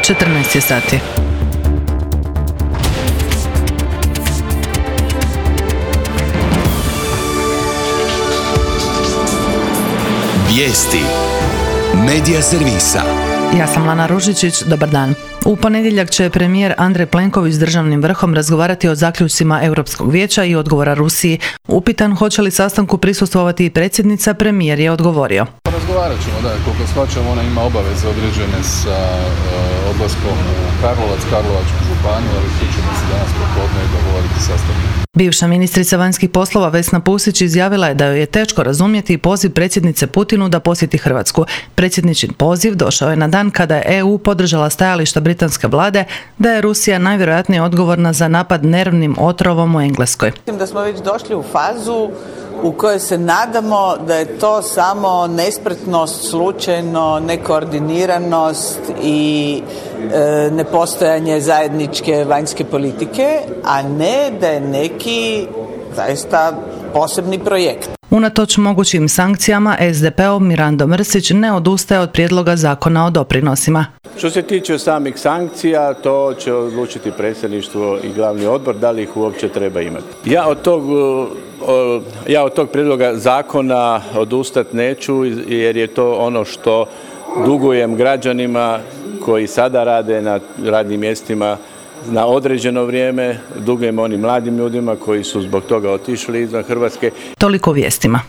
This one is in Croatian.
14 je sati. Vijesti Medija servisa. Ja sam Lana Ružičić, dobar dan. U ponedjeljak će premijer Andrej Plenković s državnim vrhom razgovarati o zaključcima Europskog vijeća i odgovora Rusiji. Upitan hoće li sastanku prisustvovati i predsjednica, premijer je odgovorio. Razgovarat ćemo, koliko shvaćam, ona ima obaveze određene sa odlaskom u Karlovačku županiju, ali tu ćemo se danas popodne dogovoriti sastanak. Bivša ministrica vanjskih poslova Vesna Pusić izjavila je da joj je teško razumjeti poziv predsjednice Putinu da posjeti Hrvatsku. Predsjedničin poziv došao je na dan kada je EU podržala stajališta britanske vlade da je Rusija najvjerojatnije odgovorna za napad nervnim otrovom u Engleskoj. Mislim da smo već došli u fazu u kojoj se nadamo da je to samo nespretnost, slučajno, nekoordiniranost i nepostojanje zajedničke vanjske politike, a ne da je neki zaista posebni projekt. Unatoč mogućim sankcijama, SDP-ov Mirando Mrsić ne odustaje od prijedloga zakona o doprinosima. Što se tiče samih sankcija, to će odlučiti predsjedništvo i glavni odbor da li ih uopće treba imati. Ja od tog prijedloga zakona odustat neću jer je to ono što dugujem građanima koji sada rade na radnim mjestima na određeno vrijeme, dugujem onim mladim ljudima koji su zbog toga otišli izvan Hrvatske. Toliko o vijestima.